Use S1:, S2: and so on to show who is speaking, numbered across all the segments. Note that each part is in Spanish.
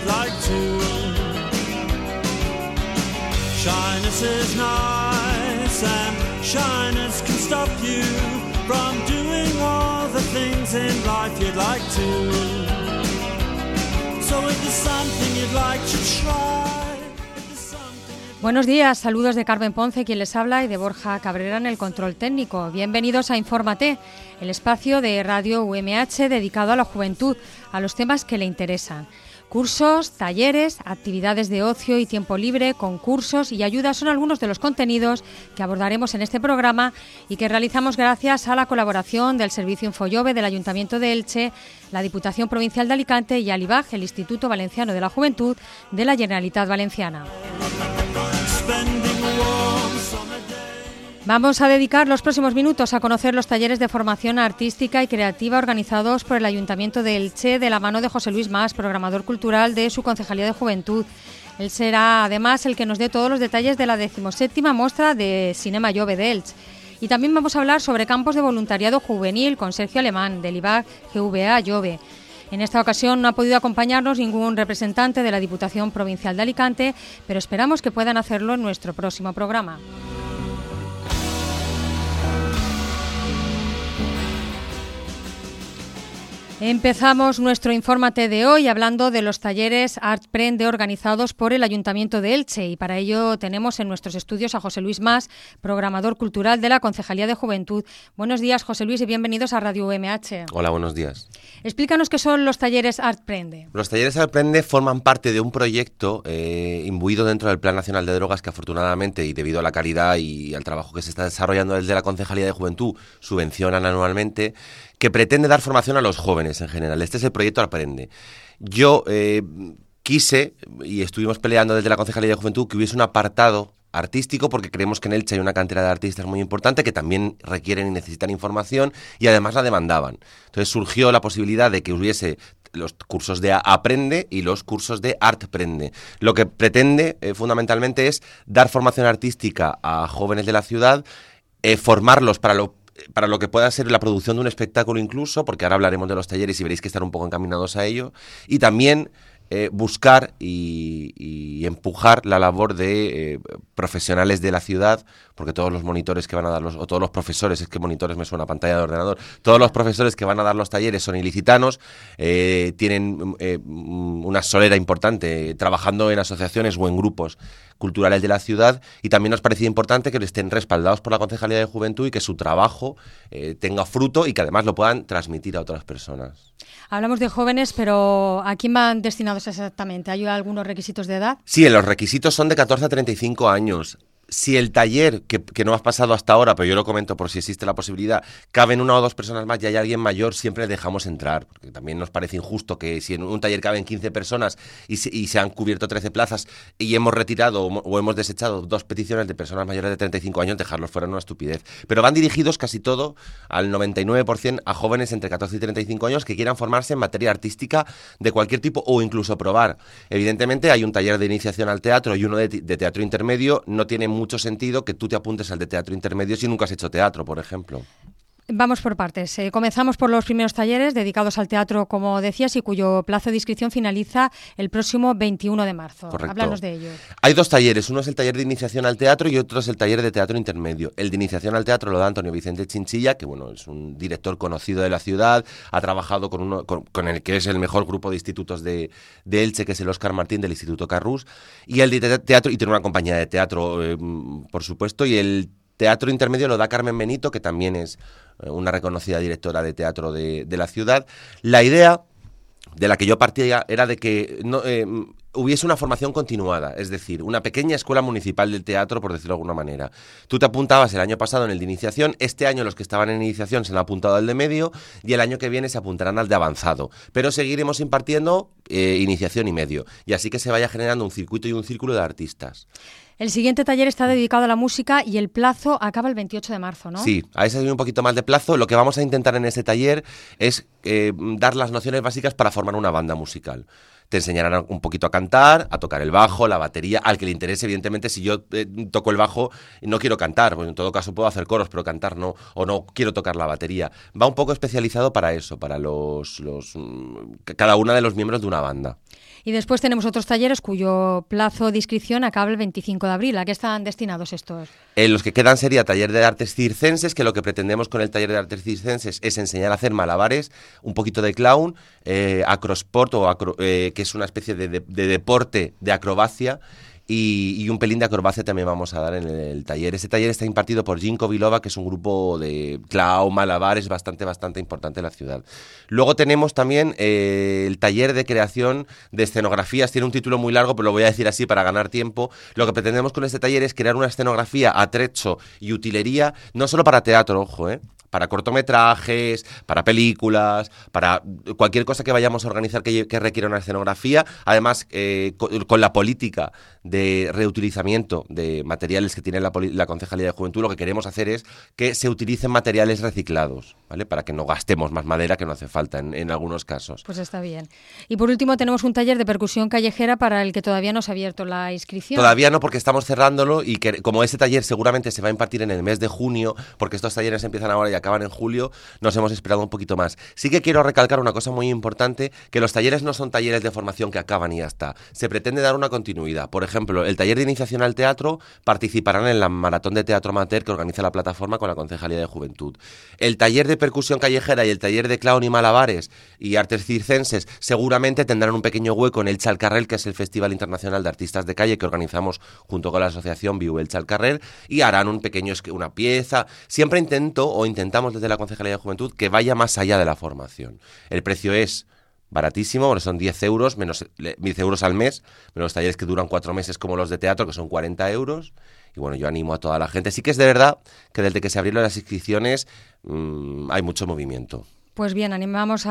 S1: like to. Shyness is nice and shyness can stop you from doing all the things in life you'd like to. So if there's something you'd like to try.
S2: Buenos días, saludos de Carmen Ponce, quien les habla, y de Borja Cabrera en el control técnico. Bienvenidos a Infórmate, el espacio de Radio UMH dedicado a la juventud, a los temas que le interesan. Cursos, talleres, actividades de ocio y tiempo libre, concursos y ayudas son algunos de los contenidos que abordaremos en este programa y que realizamos gracias a la colaboración del Servicio Infollove del Ayuntamiento de Elche, la Diputación Provincial de Alicante y Alibag, el Instituto Valenciano de la Juventud de la Generalitat Valenciana. Vamos a dedicar los próximos minutos a conocer los talleres de formación artística y creativa organizados por el Ayuntamiento de Elche de la mano de José Luis Mas, programador cultural de su Concejalía de Juventud. Él será además el que nos dé todos los detalles de la 17ª Mostra de Cinema Jove de Elche. Y también vamos a hablar sobre campos de voluntariado juvenil con Sergio Alemán, del IVAC GVA Jove. En esta ocasión no ha podido acompañarnos ningún representante de la Diputación Provincial de Alicante, pero esperamos que puedan hacerlo en nuestro próximo programa. Empezamos nuestro Infórmate de hoy hablando de los talleres Artprende organizados por el Ayuntamiento de Elche, y para ello tenemos en nuestros estudios a José Luis Mas, programador cultural de la Concejalía de Juventud. Buenos días, José Luis, y bienvenidos a Radio UMH.
S3: Hola, buenos días.
S2: Explícanos qué son los talleres Artprende.
S3: Los talleres Artprende forman parte de un proyecto imbuido dentro del Plan Nacional de Drogas que afortunadamente, y debido a la calidad y al trabajo que se está desarrollando desde la Concejalía de Juventud, subvencionan anualmente, que pretende dar formación a los jóvenes en general. Este es el proyecto Artprende. Yo quise, y estuvimos peleando desde la Concejalía de Juventud, que hubiese un apartado artístico, porque creemos que en Elche hay una cantidad de artistas muy importante que también requieren y necesitan información y además la demandaban. Entonces surgió la posibilidad de que hubiese los cursos de Aprende y los cursos de Artprende. Lo que pretende fundamentalmente es dar formación artística a jóvenes de la ciudad, formarlos para lo que pueda ser la producción de un espectáculo incluso, porque ahora hablaremos de los talleres y veréis que están un poco encaminados a ello, y también buscar y empujar la labor de profesionales de la ciudad, porque todos los monitores que van a dar o todos los profesores, es que monitores me suena a pantalla de ordenador, todos los profesores que van a dar los talleres son ilicitanos, tienen una solera importante trabajando en asociaciones o en grupos culturales de la ciudad, y también nos parecía importante que estén respaldados por la Concejalía de Juventud y que su trabajo tenga fruto y que además lo puedan transmitir a otras personas.
S2: Hablamos de jóvenes, pero ¿a quién van destinados exactamente? ¿Hay algunos requisitos de edad?
S3: Sí, los requisitos son de 14 a 35 años. Si el taller, que no has pasado hasta ahora, pero yo lo comento por si existe la posibilidad, caben una o dos personas más y hay alguien mayor, siempre le dejamos entrar, porque también nos parece injusto que si en un taller caben 15 personas y se han cubierto 13 plazas y hemos retirado o hemos desechado 2 peticiones de personas mayores de 35 años, dejarlos fuera es una estupidez. Pero van dirigidos casi todo, al 99%, a jóvenes entre 14 y 35 años que quieran formarse en materia artística de cualquier tipo o incluso probar. Evidentemente hay un taller de iniciación al teatro y uno de teatro intermedio. No tiene mucho sentido que tú te apuntes al de teatro intermedio si nunca has hecho teatro, por ejemplo.
S2: Vamos por partes. Comenzamos por los primeros talleres dedicados al teatro, como decías, y cuyo plazo de inscripción finaliza el próximo 21 de marzo.
S3: Correcto.
S2: Háblanos de ello.
S3: Hay 2 talleres. Uno es el taller de iniciación al teatro y otro es el taller de teatro intermedio. El de iniciación al teatro lo da Antonio Vicente Chinchilla, que bueno, es un director conocido de la ciudad, ha trabajado con el que es el mejor grupo de institutos de Elche, que es el Óscar Martín del Instituto Carrús, y el de teatro, y tiene una compañía de teatro, por supuesto, y el teatro intermedio lo da Carmen Benito, que también es una reconocida directora de teatro de la ciudad. La idea de la que yo partía era de que hubiese una formación continuada, es decir, una pequeña escuela municipal del teatro, por decirlo de alguna manera. Tú te apuntabas el año pasado en el de iniciación, este año los que estaban en iniciación se han apuntado al de medio y el año que viene se apuntarán al de avanzado, pero seguiremos impartiendo iniciación y medio, y así que se vaya generando un circuito y un círculo de artistas.
S2: El siguiente taller está dedicado a la música y el plazo acaba el 28 de marzo, ¿no?
S3: Sí, a ese hay un poquito más de plazo. Lo que vamos a intentar en este taller es dar las nociones básicas para formar una banda musical. Te enseñarán un poquito a cantar, a tocar el bajo, la batería, al que le interese. Evidentemente, si yo toco el bajo y no quiero cantar, pues en todo caso puedo hacer coros, pero cantar no, o no quiero tocar la batería. Va un poco especializado para eso, para cada una de los miembros de una banda.
S2: Y después tenemos otros talleres cuyo plazo de inscripción acaba el 25 de abril. ¿A qué están destinados estos?
S3: Los que quedan sería taller de artes circenses, que lo que pretendemos con el taller de artes circenses es enseñar a hacer malabares, un poquito de clown, acrosport, que es una especie de deporte de acrobacia, y un pelín de acrobacia también vamos a dar en el taller. Este taller está impartido por Ginkgo Biloba, que es un grupo de clown, malabares bastante importante en la ciudad. Luego tenemos también el taller de creación de escenografías. Tiene un título muy largo, pero lo voy a decir así para ganar tiempo. Lo que pretendemos con este taller es crear una escenografía, atrecho y utilería, no solo para teatro, ojo, para cortometrajes, para películas, para cualquier cosa que vayamos a organizar que requiera una escenografía. Además, con la política de reutilizamiento de materiales que tiene la Concejalía de Juventud, lo que queremos hacer es que se utilicen materiales reciclados, ¿vale? Para que no gastemos más madera que no hace falta en algunos casos.
S2: Pues está bien. Y por último tenemos un taller de percusión callejera para el que todavía no se ha abierto la inscripción.
S3: Todavía no, porque estamos cerrándolo, y que como ese taller seguramente se va a impartir en el mes de junio, porque estos talleres empiezan ahora y acaban en julio, nos hemos esperado un poquito más. Sí que quiero recalcar una cosa muy importante, que los talleres no son talleres de formación que acaban y ya está. Se pretende dar una continuidad. Por ejemplo, el taller de iniciación al teatro participarán en la maratón de teatro amateur que organiza la plataforma con la Concejalía de Juventud. El taller de percusión callejera y el taller de clown y malabares y artes circenses seguramente tendrán un pequeño hueco en Elche al Carrer, que es el Festival Internacional de Artistas de Calle que organizamos junto con la asociación Viu Elche al Carrer, y harán una pieza. Siempre intentamos desde la Concejalía de Juventud que vaya más allá de la formación. El precio es baratísimo, son 10 euros, menos 10 euros al mes, menos talleres que duran 4 meses como los de teatro, que son 40 euros. Y bueno, yo animo a toda la gente. Sí que es de verdad que desde que se abrieron las inscripciones hay mucho movimiento.
S2: Pues bien, animamos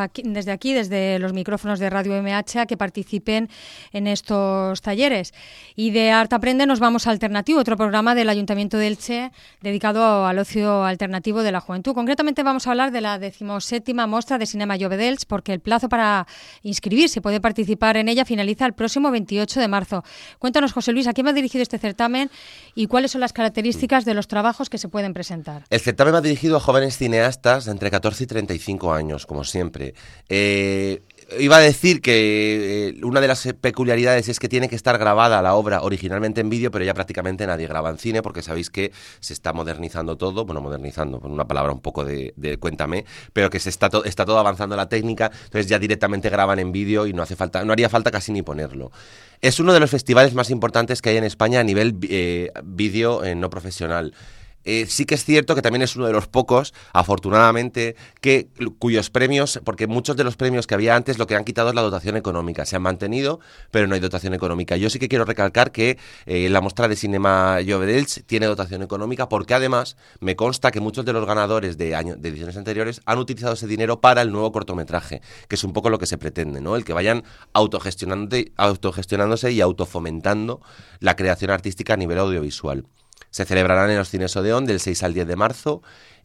S2: desde los micrófonos de Radio UMH a que participen en estos talleres. Y de Art Aprende nos vamos a Alternativo, otro programa del Ayuntamiento de Elche dedicado al ocio alternativo de la juventud. Concretamente vamos a hablar de la 17ª Mostra de Cinema Jove d'Elche, porque el plazo para inscribirse y poder participar en ella finaliza el próximo 28 de marzo. Cuéntanos, José Luis, ¿a quién va dirigido este certamen y cuáles son las características de los trabajos que se pueden presentar?
S3: El certamen va dirigido a jóvenes cineastas de entre 14 y 35 años, como siempre. Iba a decir que una de las peculiaridades es que tiene que estar grabada la obra originalmente en vídeo, pero ya prácticamente nadie graba en cine, porque sabéis que se está modernizando todo, modernizando, con una palabra un poco de cuéntame, pero que está todo avanzando la técnica, entonces ya directamente graban en vídeo y no haría falta casi ni ponerlo. Es uno de los festivales más importantes que hay en España a nivel vídeo no profesional. Sí que es cierto que también es uno de los pocos, afortunadamente, cuyos premios, porque muchos de los premios que había antes lo que han quitado es la dotación económica. Se han mantenido, pero no hay dotación económica. Yo sí que quiero recalcar que la muestra de Cinema Jove d'Elche tiene dotación económica, porque además me consta que muchos de los ganadores de ediciones anteriores han utilizado ese dinero para el nuevo cortometraje, que es un poco lo que se pretende, ¿no? El que vayan autogestionándose y autofomentando la creación artística a nivel audiovisual. Se celebrarán en los Cines Odeón del 6 al 10 de marzo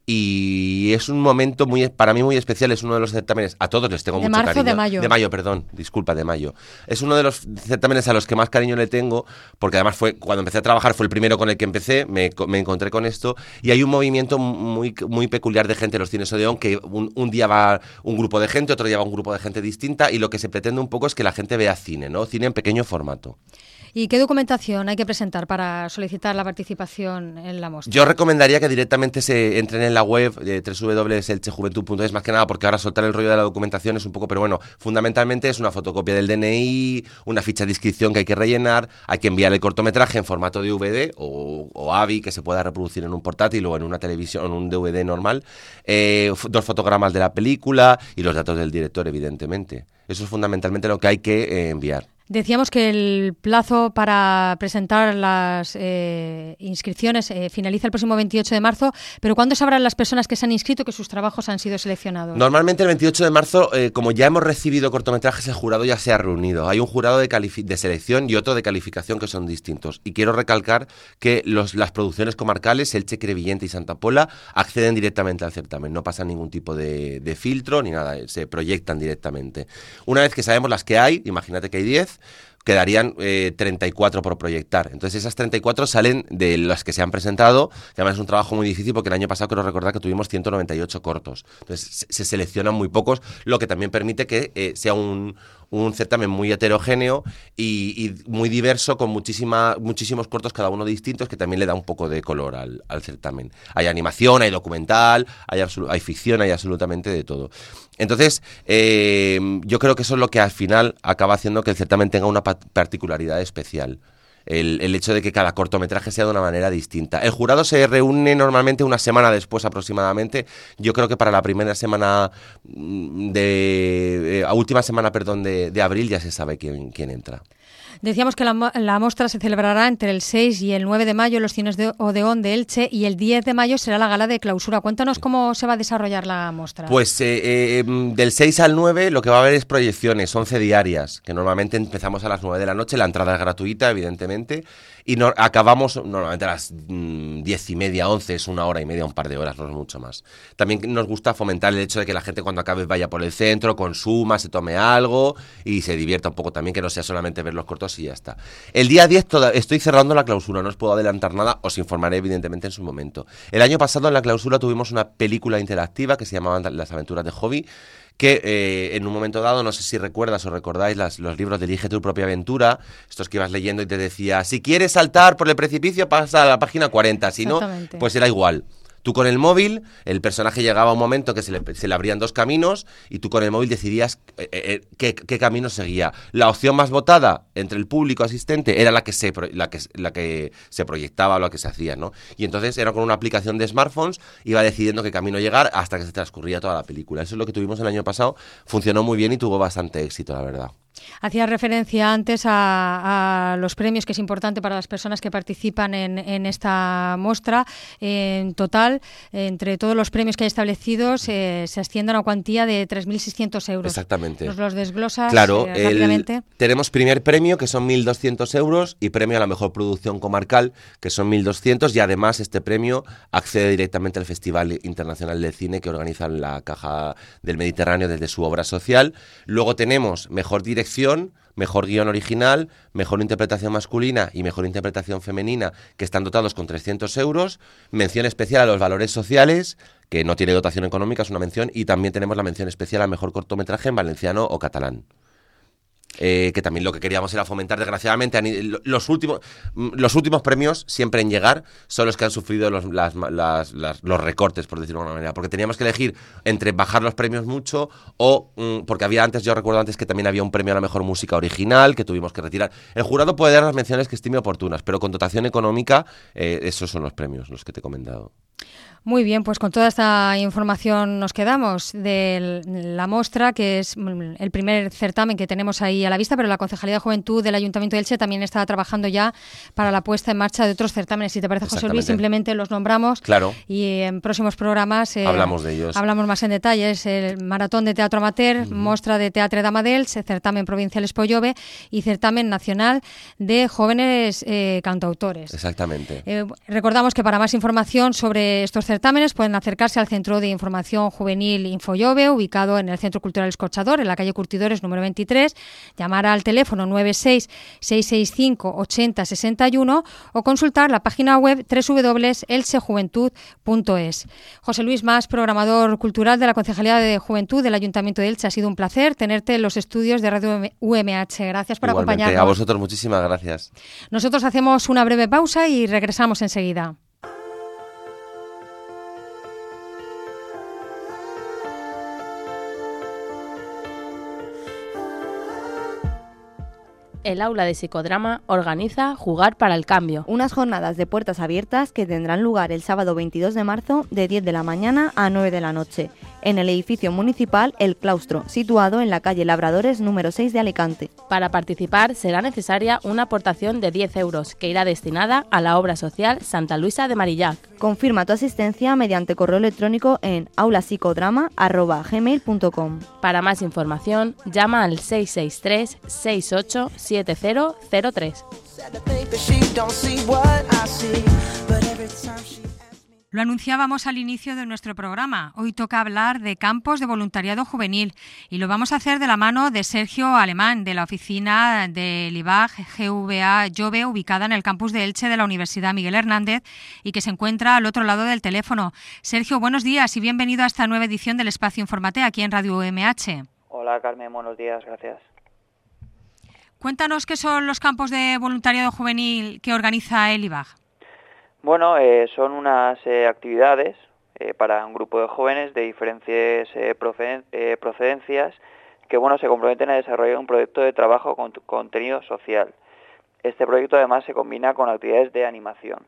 S3: y es un momento para mí muy especial. Es uno de los certámenes, a todos les tengo mucho cariño.
S2: De mayo.
S3: De mayo. Es uno de los certámenes a los que más cariño le tengo, porque además cuando empecé a trabajar fue el primero con el que empecé, me encontré con esto, y hay un movimiento muy, muy peculiar de gente en los Cines Odeón, que un día va un grupo de gente, otro día va un grupo de gente distinta, y lo que se pretende un poco es que la gente vea cine, ¿no? Cine en pequeño formato.
S2: ¿Y qué documentación hay que presentar para solicitar la participación en la muestra?
S3: Yo recomendaría que directamente se entren en la web de www.elchejuventud.es, más que nada porque ahora soltar el rollo de la documentación es un poco, pero bueno, fundamentalmente es una fotocopia del DNI, una ficha de inscripción que hay que rellenar, hay que enviar el cortometraje en formato DVD o AVI, que se pueda reproducir en un portátil o en una televisión, en un DVD normal, 2 fotogramas de la película y los datos del director, evidentemente. Eso es fundamentalmente lo que hay que enviar.
S2: Decíamos que el plazo para presentar las inscripciones finaliza el próximo 28 de marzo, pero ¿cuándo sabrán las personas que se han inscrito que sus trabajos han sido seleccionados?
S3: Normalmente el 28 de marzo, como ya hemos recibido cortometrajes, el jurado ya se ha reunido. Hay un jurado de selección y otro de calificación que son distintos. Y quiero recalcar que las producciones comarcales, Elche, Crevillente y Santa Pola, acceden directamente al certamen. No pasan ningún tipo de filtro ni nada, se proyectan directamente. Una vez que sabemos las que hay, imagínate que hay 10, quedarían 34 por proyectar. Entonces esas 34 salen de las que se han presentado, que además es un trabajo muy difícil porque el año pasado quiero recordar que tuvimos 198 cortos. Entonces se seleccionan muy pocos, lo que también permite que sea un certamen muy heterogéneo y muy diverso, con muchísimos cortos, cada uno distintos, que también le da un poco de color al certamen. Hay animación, hay documental, hay ficción, hay absolutamente de todo. Entonces, yo creo que eso es lo que al final acaba haciendo que el certamen tenga una particularidad especial. El hecho de que cada cortometraje sea de una manera distinta. El jurado se reúne normalmente una semana después aproximadamente. Yo creo que para la primera semana última semana de abril ya se sabe quién entra.
S2: Decíamos que la mostra se celebrará entre el 6 y el 9 de mayo en los cines de Odeón de Elche, y el 10 de mayo será la gala de clausura. Cuéntanos cómo se va a desarrollar la mostra. Pues
S3: del 6 al 9 lo que va a haber es proyecciones, 11 diarias, que normalmente empezamos a las 9 de la noche, la entrada es gratuita, evidentemente, y acabamos normalmente a las 10:30, 11, es una hora y media, un par de horas, no es mucho más. También nos gusta fomentar el hecho de que la gente cuando acabe vaya por el centro, consuma, se tome algo y se divierta un poco también, que no sea solamente ver los cortos y ya está. El día 10 estoy cerrando la clausura, no os puedo adelantar nada, os informaré evidentemente en su momento. El año pasado en la clausura tuvimos una película interactiva que se llamaba Las aventuras de Hobby, que en un momento dado, no sé si recuerdas o recordáis los libros de Elige tu propia aventura, estos que ibas leyendo y te decía, si quieres saltar por el precipicio pasa a la página 40, si no, pues era igual. Tú con el móvil, el personaje llegaba a un momento que se le abrían dos caminos y tú con el móvil decidías qué camino seguía. La opción más votada entre el público asistente era la que se proyectaba o la que se hacía, ¿no? Y entonces era con una aplicación de smartphones, iba decidiendo qué camino llegar hasta que se transcurría toda la película. Eso es lo que tuvimos el año pasado, funcionó muy bien y tuvo bastante éxito, la verdad.
S2: Hacías referencia antes a los premios, que es importante para las personas que participan en esta muestra. En total, entre todos los premios que hay establecidos, se asciende a una cuantía de 3.600 euros.
S3: Exactamente.
S2: ¿Nos los desglosas
S3: rápidamente? Tenemos primer premio, que son 1.200 euros, y premio a la mejor producción comarcal, que son 1.200, y además este premio accede directamente al Festival Internacional de Cine que organiza la Caja del Mediterráneo desde su obra social. Luego tenemos mejor dirección, mejor guión original, mejor interpretación masculina y mejor interpretación femenina, que están dotados con 300 euros, mención especial a los valores sociales, que no tiene dotación económica, es una mención, y también tenemos la mención especial a mejor cortometraje en valenciano o catalán. Que también lo que queríamos era fomentar, desgraciadamente, los últimos premios siempre en llegar son los que han sufrido los recortes, por decirlo de alguna manera, porque teníamos que elegir entre bajar los premios mucho o, porque yo recuerdo antes que también había un premio a la mejor música original que tuvimos que retirar. El jurado puede dar las menciones que estime oportunas, pero con dotación económica, esos son los premios, los que te he comentado.
S2: Muy bien, pues con toda esta información nos quedamos de la mostra, que es el primer certamen que tenemos ahí a la vista, pero la Concejalía de Juventud del Ayuntamiento de Elche también está trabajando ya para la puesta en marcha de otros certámenes. Si te parece, José Luis, simplemente los nombramos.
S3: Claro.
S2: Y en próximos programas
S3: hablamos de ellos.
S2: Hablamos más en detalles. El Maratón de Teatro Amateur, Mostra de Teatre d'Amadels, Certamen Provincial Espollove y Certamen Nacional de Jóvenes Cantautores.
S3: Exactamente.
S2: Recordamos que para más información sobre estos certámenes pueden acercarse al Centro de Información Juvenil Infollove, ubicado en el Centro Cultural Escorchador, en la calle Curtidores número 23, llamar al teléfono 96-665-8061 o consultar la página web www.elchejuventud.es. José Luis Mas, programador cultural de la Concejalía de Juventud del Ayuntamiento de Elche, ha sido un placer tenerte en los estudios de Radio UMH. Gracias por acompañarnos.
S3: A vosotros muchísimas gracias.
S2: Nosotros hacemos una breve pausa y regresamos enseguida.
S4: El Aula de Psicodrama organiza Jugar para el Cambio.
S5: Unas jornadas de puertas abiertas que tendrán lugar el sábado 22 de marzo de 10 de la mañana a 9 de la noche, en el edificio municipal El Claustro, situado en la calle Labradores número 6 de Alicante.
S4: Para participar será necesaria una aportación de 10 euros, que irá destinada a la obra social Santa Luisa de Marillac.
S5: Confirma tu asistencia mediante correo electrónico en aulasicodramá@gmail.com.
S4: Para más información, llama al 663 68 7003.
S2: Lo anunciábamos al inicio de nuestro programa. Hoy toca hablar de campos de voluntariado juvenil y lo vamos a hacer de la mano de Sergio Alemán, de la oficina del IBAG GVA Jove, ubicada en el campus de Elche de la Universidad Miguel Hernández y que se encuentra al otro lado del teléfono. Sergio, buenos días y bienvenido a esta nueva edición del Espacio Infórmate aquí en Radio UMH.
S6: Hola Carmen, buenos días, gracias.
S2: Cuéntanos qué son los campos de voluntariado juvenil que organiza el IBAG.
S6: Bueno, son unas actividades para un grupo de jóvenes de diferentes procedencias que se comprometen a desarrollar un proyecto de trabajo con contenido social. Este proyecto además se combina con actividades de animación.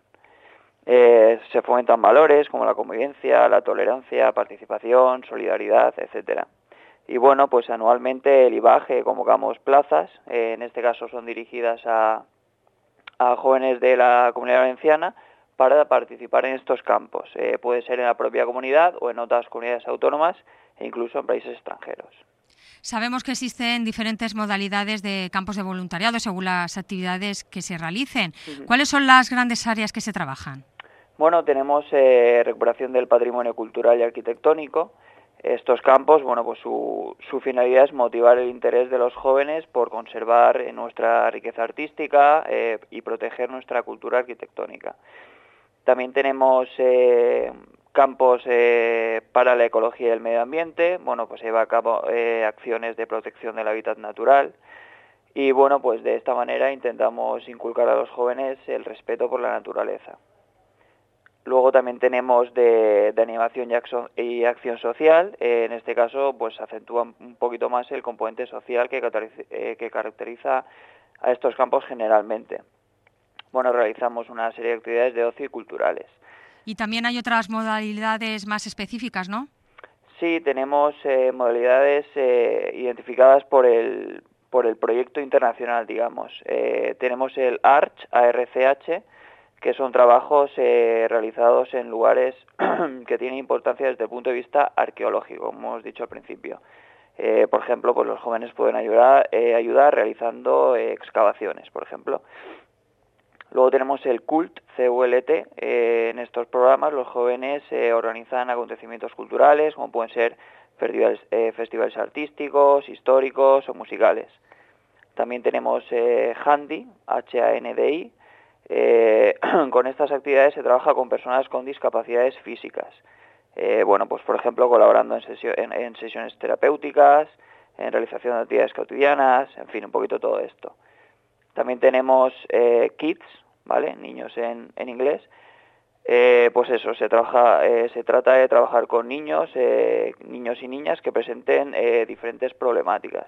S6: Se fomentan valores como la convivencia, la tolerancia, participación, solidaridad, etcétera. Y pues anualmente el IBAG convocamos plazas, en este caso son dirigidas a jóvenes de la Comunidad Valenciana, para participar en estos campos. Puede ser en la propia comunidad o en otras comunidades autónomas e incluso en países extranjeros.
S2: Sabemos que existen diferentes modalidades de campos de voluntariado según las actividades que se realicen. ¿Cuáles son las grandes áreas que se trabajan?
S6: Bueno, tenemos recuperación del patrimonio cultural y arquitectónico. Estos campos, su finalidad es motivar el interés de los jóvenes por conservar nuestra riqueza artística y proteger nuestra cultura arquitectónica. También tenemos campos para la ecología y el medio ambiente, se lleva a cabo acciones de protección del hábitat natural y de esta manera intentamos inculcar a los jóvenes el respeto por la naturaleza. Luego también tenemos de animación y acción social, en este caso acentúa un poquito más el componente social que caracteriza a estos campos generalmente. Realizamos una serie de actividades de ocio y culturales.
S2: Y también hay otras modalidades más específicas, ¿no?
S6: Sí, tenemos modalidades identificadas por el proyecto internacional, digamos. Tenemos el ARCH, que son trabajos realizados en lugares que tienen importancia desde el punto de vista arqueológico, como hemos dicho al principio. Por ejemplo, los jóvenes pueden ayudar realizando excavaciones, por ejemplo. Luego tenemos el CULT, CULT. En estos programas los jóvenes organizan acontecimientos culturales, como pueden ser festivales artísticos, históricos o musicales. También tenemos HANDI, HANDI. Con estas actividades se trabaja con personas con discapacidades físicas. Por ejemplo, colaborando en sesiones terapéuticas, en realización de actividades cotidianas, en fin, un poquito todo esto. También tenemos Kids, ¿vale? Niños en inglés. Se trata de trabajar con niños y niñas que presenten diferentes problemáticas.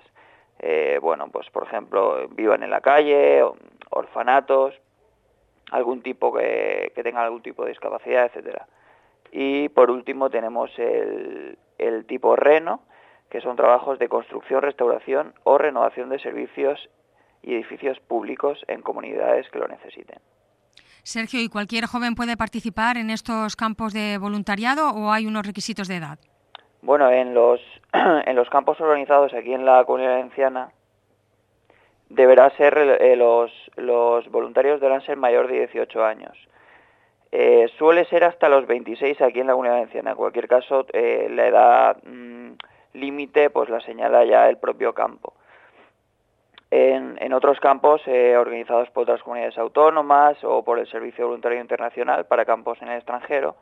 S6: Por ejemplo, vivan en la calle, orfanatos, algún tipo que tenga algún tipo de discapacidad, etcétera. Y por último tenemos el tipo RENO, que son trabajos de construcción, restauración o renovación de servicios y edificios públicos en comunidades que lo necesiten.
S2: Sergio, ¿y cualquier joven puede participar en estos campos de voluntariado o hay unos requisitos de edad?
S6: En los campos organizados aquí en la Comunidad Valenciana deberá ser los voluntarios deberán ser mayor de 18 años. Suele ser hasta los 26 aquí en la Comunidad Valenciana. En cualquier caso, la edad límite la señala ya el propio campo. En otros campos organizados por otras comunidades autónomas o por el Servicio Voluntario Internacional para campos en el extranjero,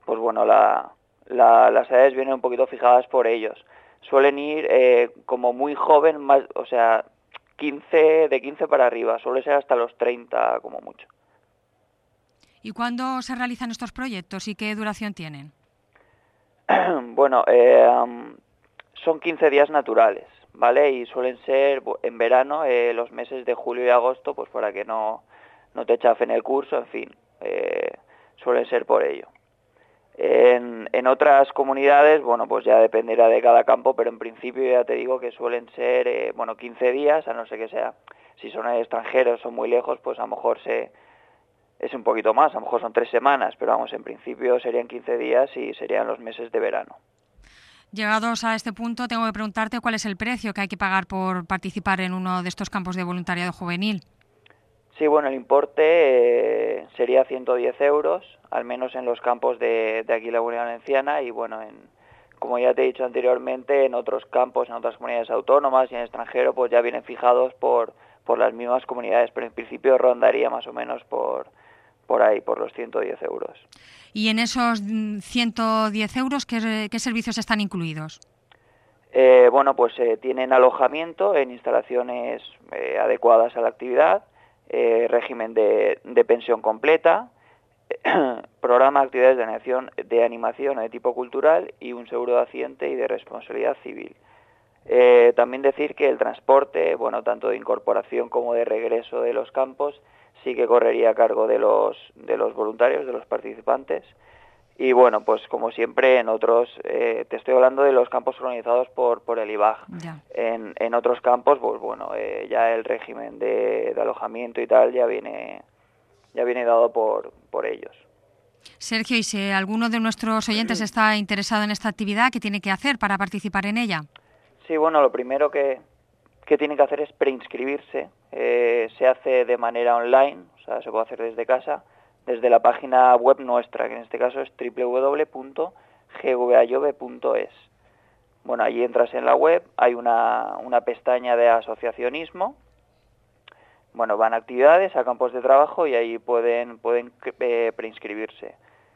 S6: las edades vienen un poquito fijadas por ellos. Suelen ir como muy joven, de 15 para arriba, suele ser hasta los 30 como mucho.
S2: ¿Y cuándo se realizan estos proyectos y qué duración tienen?
S6: Son 15 días naturales, ¿vale? Y suelen ser en verano, los meses de julio y agosto, para que no te chafen el curso, en fin, suelen ser por ello. En otras comunidades, ya dependerá de cada campo, pero en principio ya te digo que suelen ser, 15 días, a no ser que sea, si son extranjeros o muy lejos, a lo mejor es un poquito más, a lo mejor son 3 semanas, pero en principio serían 15 días y serían los meses de verano.
S2: Llegados a este punto, tengo que preguntarte cuál es el precio que hay que pagar por participar en uno de estos campos de voluntariado juvenil.
S6: Sí, bueno, el importe sería 110 euros, al menos en los campos de aquí en la Comunidad Valenciana, y bueno, como ya te he dicho anteriormente, en otros campos, en otras comunidades autónomas y en el extranjero, pues ya vienen fijados por las mismas comunidades, pero en principio rondaría más o menos por ahí, por los 110 euros.
S2: ¿Y en esos 110 euros qué servicios están incluidos?
S6: Bueno, pues tienen alojamiento en instalaciones adecuadas a la actividad, régimen de pensión completa, programa de actividades de animación o de tipo cultural y un seguro de accidente y de responsabilidad civil. También decir que el transporte, bueno, tanto de incorporación como de regreso de los campos, sí que correría a cargo de los voluntarios, de los participantes. Y bueno, pues como siempre en otros, te estoy hablando de los campos organizados por el IBAG. En otros campos, pues bueno, ya el régimen de alojamiento y tal ya viene dado por ellos.
S2: Sergio, y si alguno de nuestros oyentes está interesado en esta actividad, ¿qué tiene que hacer para participar en ella?
S6: Sí, bueno, lo primero que tiene que hacer es preinscribirse. Se hace de manera online, o sea, se puede hacer desde casa, desde la página web nuestra, que en este caso es www.gvayove.es. Bueno, allí entras en la web, hay una pestaña de asociacionismo. Bueno, van a actividades, a campos de trabajo y ahí pueden preinscribirse.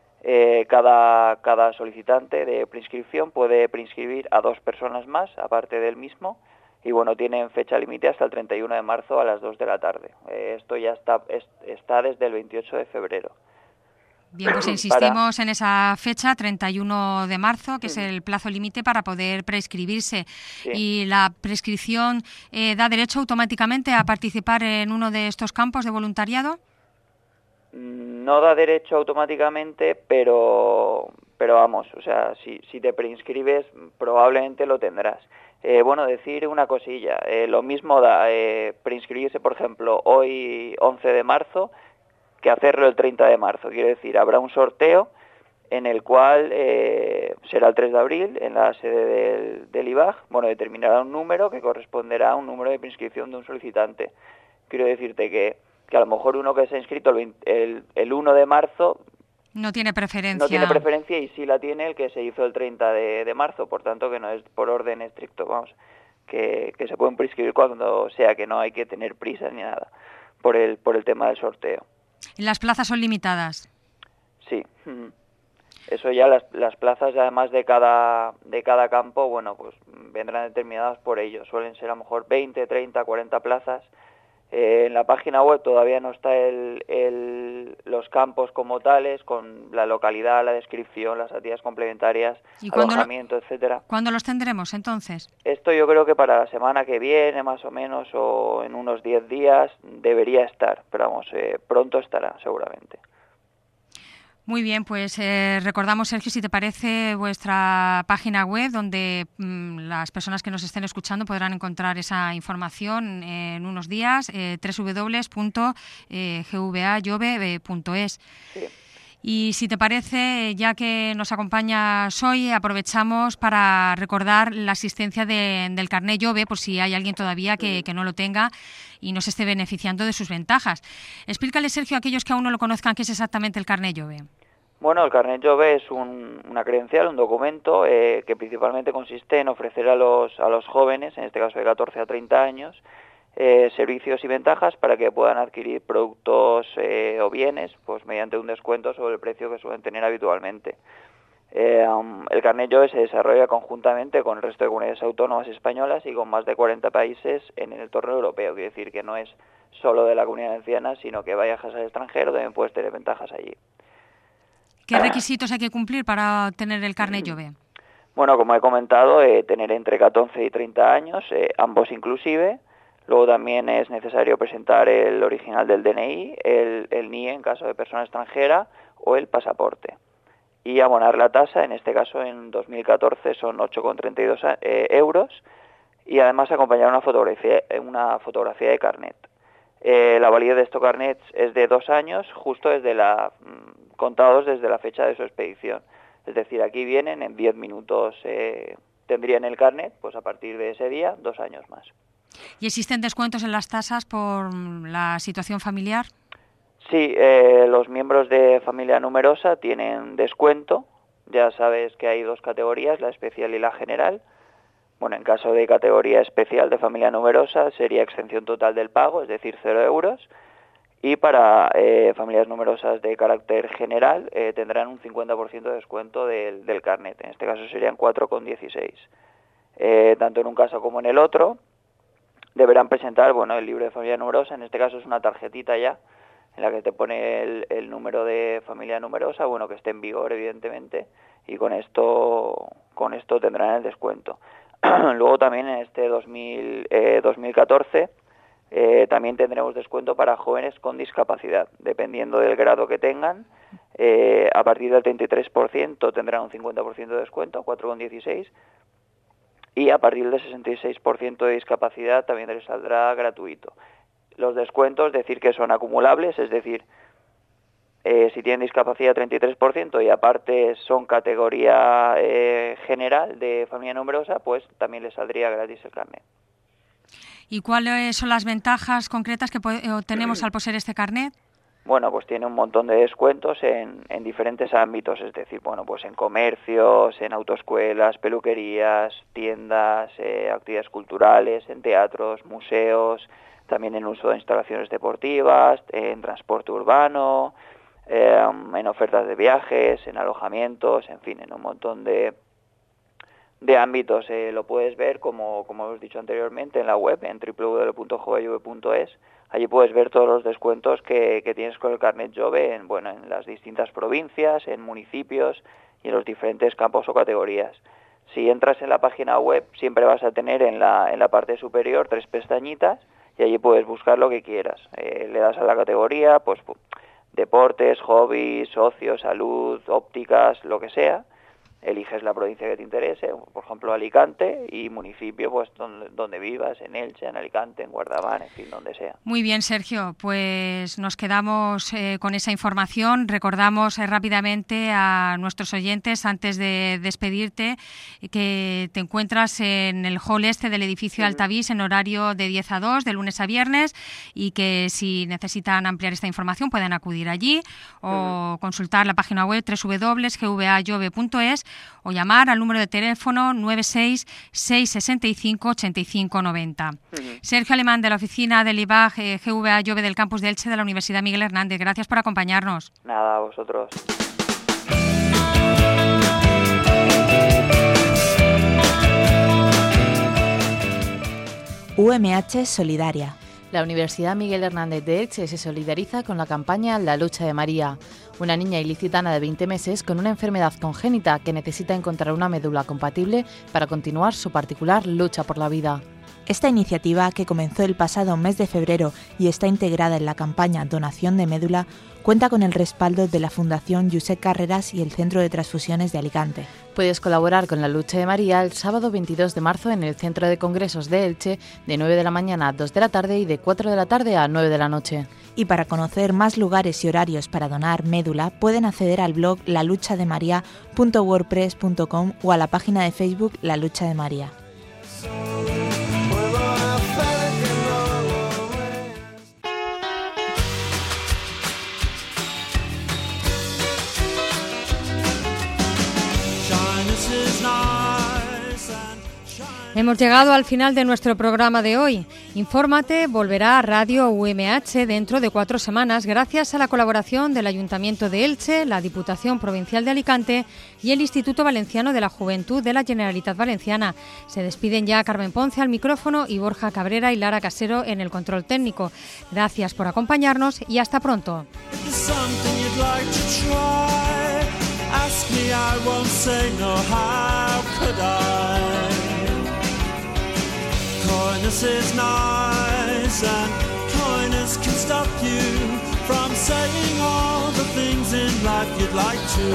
S6: Cada solicitante de preinscripción puede preinscribir a 2 personas más, aparte del mismo, y bueno, tienen fecha límite hasta el 31 de marzo a las 2 de la tarde. Esto ya está desde el 28 de febrero.
S2: Bien, pues insistimos en esa fecha, 31 de marzo, que es el plazo límite para poder prescribirse. Sí. ¿Y la prescripción da derecho automáticamente a participar en uno de estos campos de voluntariado?
S6: No da derecho automáticamente, pero vamos, o sea, si te preinscribes probablemente lo tendrás. Bueno, decir una cosilla, lo mismo da preinscribirse, por ejemplo, hoy 11 de marzo, que hacerlo el 30 de marzo. Quiero decir, habrá un sorteo en el cual será el 3 de abril en la sede del IBAG. Bueno, determinará un número que corresponderá a un número de preinscripción de un solicitante. Quiero decirte que a lo mejor uno que se ha inscrito el 1 de marzo...
S2: No tiene preferencia.
S6: No tiene preferencia y sí la tiene el que se hizo el 30 de marzo, por tanto que no es por orden estricto, vamos, que se pueden prescribir cuando sea, que no hay que tener prisa ni nada por el tema del sorteo.
S2: ¿Las plazas son limitadas?
S6: Sí. Eso ya las plazas, además de cada campo, bueno, pues vendrán determinadas por ellos. Suelen ser a lo mejor 20, 30, 40 plazas. En la página web todavía no está los campos como tales, con la localidad, la descripción, las actividades complementarias, alojamiento, etcétera.
S2: ¿Cuándo los tendremos entonces?
S6: Esto yo creo que para la semana que viene, más o menos, o en unos 10 días, debería estar. Pero vamos, pronto estará, seguramente.
S2: Muy bien, pues recordamos, Sergio, si te parece, vuestra página web donde las personas que nos estén escuchando podrán encontrar esa información en unos días, www.gvayove.es.
S6: Sí.
S2: Y si te parece, ya que nos acompañas hoy, aprovechamos para recordar la asistencia del carné Jove, por si hay alguien todavía que no lo tenga y no se esté beneficiando de sus ventajas. Explícale, Sergio, a aquellos que aún no lo conozcan, qué es exactamente el carné Jove.
S6: Bueno, el carnet Jove es una credencial, un documento que principalmente consiste en ofrecer a los jóvenes, en este caso de 14 a 30 años, servicios y ventajas para que puedan adquirir productos o bienes pues mediante un descuento sobre el precio que suelen tener habitualmente. El carnet Jove se desarrolla conjuntamente con el resto de comunidades autónomas españolas y con más de 40 países en el entorno europeo. Quiere decir que no es solo de la Comunidad Valenciana, sino que viajas al extranjero, también puedes tener ventajas allí.
S2: ¿Qué requisitos hay que cumplir para obtener el carnet Jove?
S6: Bueno, como he comentado, tener entre 14 y 30 años, ambos inclusive. Luego también es necesario presentar el original del DNI, el NIE en caso de persona extranjera o el pasaporte. Y abonar la tasa, en este caso en 2014 son 8,32 euros y además acompañar una fotografía de carnet. La validez de estos carnets es de 2 años, justo contados desde la fecha de su expedición. Es decir, aquí vienen, en 10 minutos tendrían el carnet, pues a partir de ese día, 2 años más.
S2: ¿Y existen descuentos en las tasas por la situación familiar?
S6: Sí, los miembros de familia numerosa tienen descuento. Ya sabes que hay 2 categorías, la especial y la general. Bueno, en caso de categoría especial de familia numerosa sería exención total del pago, es decir, 0 euros. Y para familias numerosas de carácter general tendrán un 50% de descuento del carnet. En este caso serían 4,16. Tanto en un caso como en el otro deberán presentar el libro de familia numerosa. En este caso es una tarjetita ya en la que te pone el número de familia numerosa, que esté en vigor evidentemente, y con esto tendrán el descuento. Luego también en este 2014 también tendremos descuento para jóvenes con discapacidad, dependiendo del grado que tengan. A partir del 33% tendrán un 50% de descuento, 4,16, y a partir del 66% de discapacidad también les saldrá gratuito. Los descuentos, decir que son acumulables, es decir, si tienen discapacidad 33% y aparte son categoría general de familia numerosa, pues también les saldría gratis el carnet.
S2: ¿Y cuáles son las ventajas concretas que obtenemos al poseer este carnet?
S6: Bueno, pues tiene un montón de descuentos en diferentes ámbitos, es decir, pues en comercios, en autoescuelas, peluquerías, tiendas, actividades culturales, en teatros, museos, también en uso de instalaciones deportivas, en transporte urbano, en ofertas de viajes, en alojamientos, en fin, en un montón de ámbitos. Lo puedes ver, como hemos dicho anteriormente, en la web, en www.jovejuve.es. Allí puedes ver todos los descuentos que tienes con el carnet Jove en las distintas provincias, en municipios y en los diferentes campos o categorías. Si entras en la página web, siempre vas a tener en la parte superior 3 pestañitas y allí puedes buscar lo que quieras. Le das a la categoría, pues deportes, hobbies, ocio, salud, ópticas, lo que sea. Eliges la provincia que te interese, por ejemplo Alicante, y municipio pues donde vivas, en Elche, en Alicante, en Guardamar, en fin, donde sea.
S2: Muy bien, Sergio, pues nos quedamos con esa información. Recordamos rápidamente a nuestros oyentes, antes de despedirte, que te encuentras en el hall este del edificio Altavís en horario de 10 a 2, de lunes a viernes, y que si necesitan ampliar esta información pueden acudir allí o consultar la página web www.gvajove.es o llamar al número de teléfono 96 665 85 90. Sergio Alemán, de la oficina del IBAG GVA Jove del campus de Elche de la Universidad Miguel Hernández. Gracias por acompañarnos.
S6: Nada, a vosotros.
S7: UMH Solidaria.
S4: La Universidad Miguel Hernández de Elche se solidariza con la campaña La Lucha de María, una niña ilicitana de 20 meses con una enfermedad congénita que necesita encontrar una médula compatible para continuar su particular lucha por la vida.
S7: Esta iniciativa, que comenzó el pasado mes de febrero y está integrada en la campaña Donación de Médula, cuenta con el respaldo de la Fundación Josep Carreras y el Centro de Transfusiones de Alicante.
S4: Puedes colaborar con la Lucha de María el sábado 22 de marzo en el Centro de Congresos de Elche, de 9 de la mañana a 2 de la tarde y de 4 de la tarde a 9 de la noche.
S7: Y para conocer más lugares y horarios para donar médula, pueden acceder al blog laluchademaria.wordpress.com o a la página de Facebook La Lucha de María.
S2: Hemos llegado al final de nuestro programa de hoy. Infórmate volverá a Radio UMH dentro de 4 semanas gracias a la colaboración del Ayuntamiento de Elche, la Diputación Provincial de Alicante y el Instituto Valenciano de la Juventud de la Generalitat Valenciana. Se despiden ya Carmen Ponce al micrófono y Borja Cabrera y Lara Casero en el control técnico. Gracias por acompañarnos y hasta pronto.
S1: Kindness is nice and kindness can stop you from saying all the things in life you'd like to.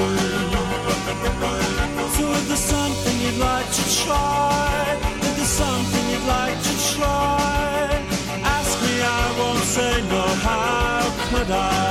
S1: So if there's something you'd like to try, if there's something you'd like to try, ask me, I won't say no, how could I?